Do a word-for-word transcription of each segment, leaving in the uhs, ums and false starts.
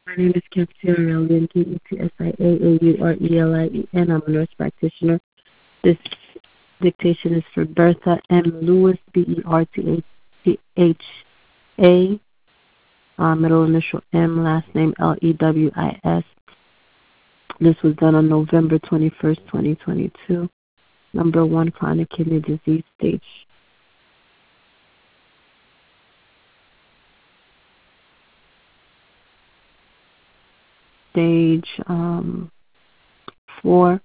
My name is Kelsey Aurelian, K E T S I A A U R E L I E N. I'm a nurse practitioner. This dictation is for Bertha M. Lewis, B E R T H A, uh, middle initial M, last name L E W I S. This was done on November twenty-first, twenty twenty-two. Number one, chronic kidney disease stage. Stage um, four.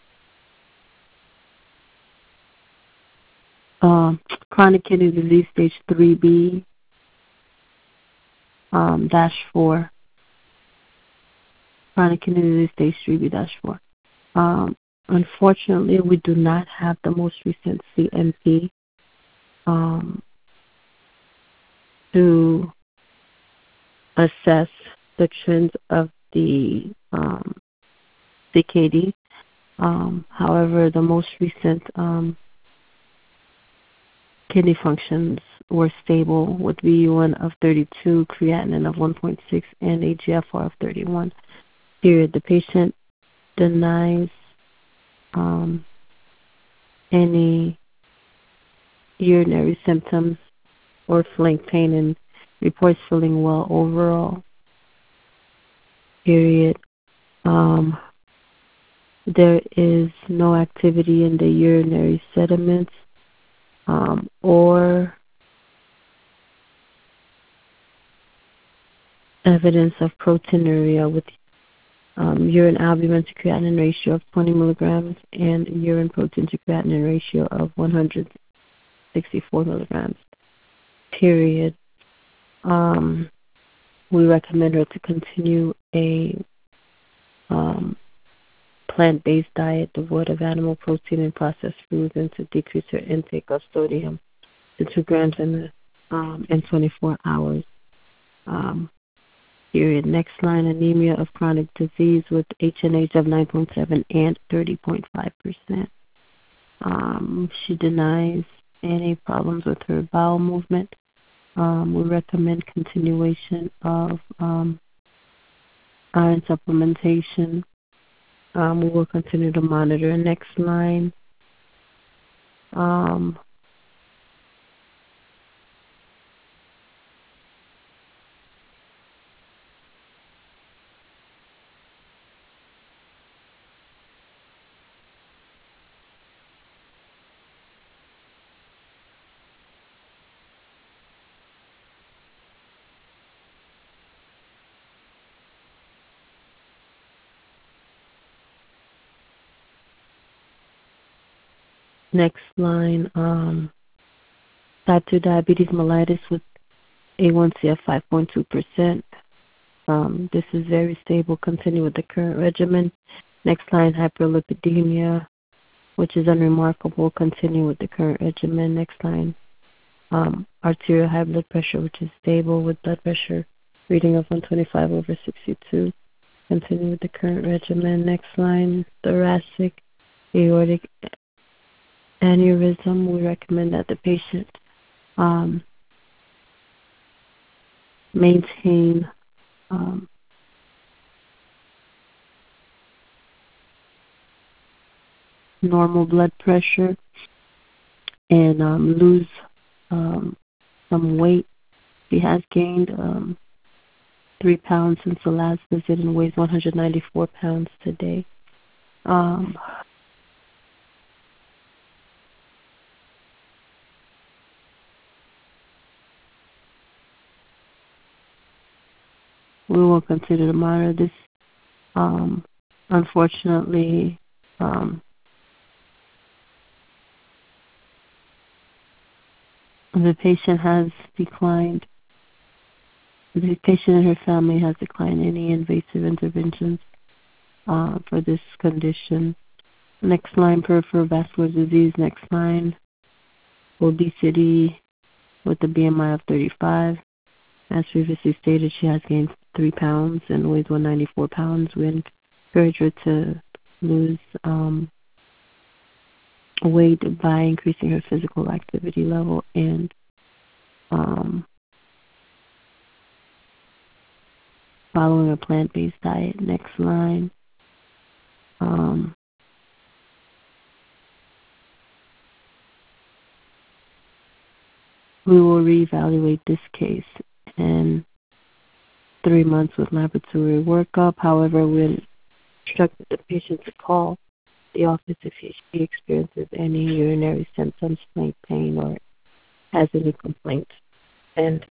Um, chronic kidney disease stage three B um, dash four. Chronic kidney disease stage three B dash four. Um, unfortunately, we do not have the most recent C M P um, to assess the trends of the um, C K D. Um, however, the most recent um, kidney functions were stable with V U one of thirty-two, creatinine of one point six, and A G F R of thirty-one. Period. The patient denies um, any urinary symptoms or flank pain and reports feeling well overall. Period. Um, there is no activity in the urinary sediments um, or evidence of proteinuria with um, urine albumin to creatinine ratio of twenty milligrams and urine protein to creatinine ratio of one hundred sixty-four milligrams. Period. Um, we recommend her to continue a um, plant-based diet devoid of animal protein and processed foods, and to decrease her intake of sodium to two grams in the, um, in twenty-four hours. Um, period. Next line, anemia of chronic disease with H and H of nine point seven and thirty point five percent. Um, she denies any problems with her bowel movement. Um, we recommend continuation of um, iron supplementation. Um, we will continue to monitor. Next line. Um, next line. Um, type two diabetes mellitus with A one C of five point two percent. Um, this is very stable. Continue with the current regimen. Next line, hyperlipidemia, which is unremarkable. Continue with the current regimen. Next line, um, arterial high blood pressure, which is stable with blood pressure reading of one twenty-five over sixty-two. Continue with the current regimen. Next line, thoracic aortic aneurysm. We recommend that the patient um, maintain um, normal blood pressure and um, lose um, some weight. He has gained um, three pounds since the last visit and weighs one hundred ninety-four pounds today. Um, we will continue to monitor this. Um, unfortunately, um, the patient has declined. The patient and her family has declined any invasive interventions uh, for this condition. Next line, peripheral vascular disease. Next line, obesity with a B M I of thirty-five. As previously stated, she has gained three pounds and weighs one hundred ninety-four pounds. We encourage her to lose um, weight by increasing her physical activity level and um, following a plant-based diet. Next line. Um, we will reevaluate this case in three months with laboratory workup. However, we'll instruct the patient to call the office if she experiences any urinary symptoms, like pain, or has any complaints. And